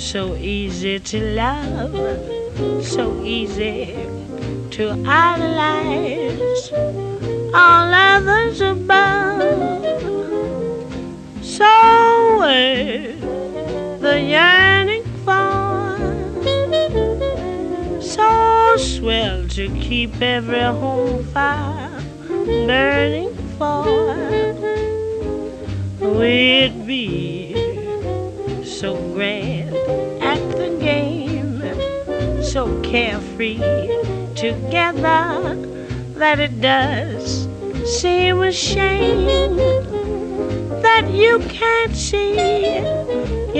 So easy to love, so easy to idolize all others above. So where the yearning for, so swell to keep every home fire burning for. We'd be so grand at the game, so carefree together that it does seem a shame that you can't see